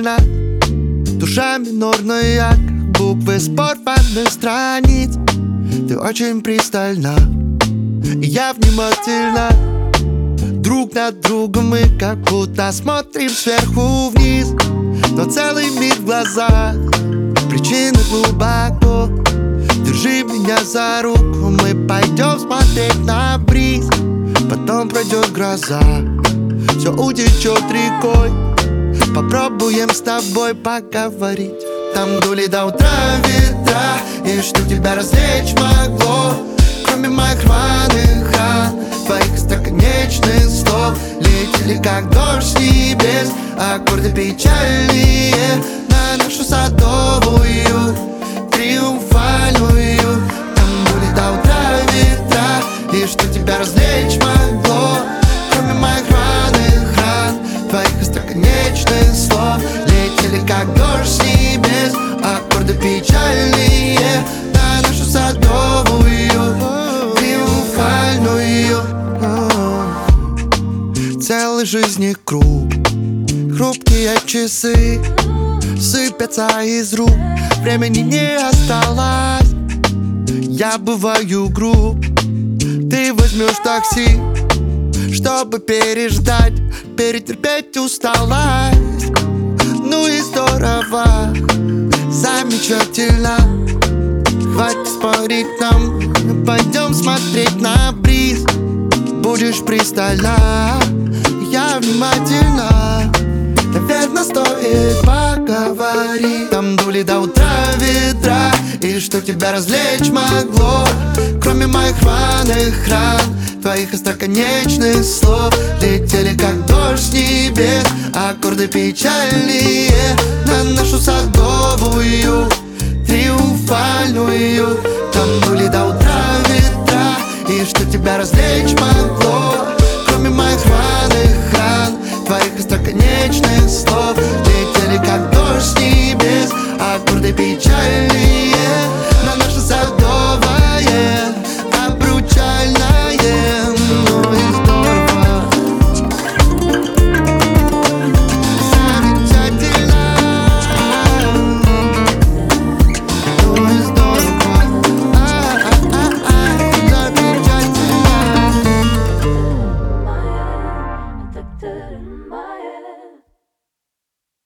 внимательно. Душа минорная, как буквы с порванных страниц. Ты очень пристальна, и я внимательно. Друг над другом мы как будто смотрим сверху вниз. Но целый мир в глазах, причины глубоко. Держи меня за руку, мы пойдем смотреть на бриз. Потом пройдет гроза, все утечет рекой. Попробуем с тобой поговорить. Там дули до утра ветра, и что тебя развлечь могло, кроме моих рваных ран, твоих остроконечных слов. Летели как дождь с небес, аккорды печальные на нашу садовую, триумфальную. Там дули до утра ветра, и что тебя развлечь могло, кроме моих рваных ран, твоих остроконечных слов. Летели как дождь с небес, аккорды печальные на нашу садовую, триумфальную. Целый жизни круг, хрупкие часы сыпятся из рук, времени не осталось. Я бываю груб, ты возьмешь такси, чтобы переждать, перетерпеть усталость. Ну и здорово, замечательно. Хватит спорить нам, пойдем смотреть на бриз. Будешь пристально, я внимательно. Наверное, стоит поговорить. Там дули до утра ветра, и что тебя развлечь могло, кроме моих рваных ран, твоих остроконечных слов. Летели как дождь с небес, аккорды печальные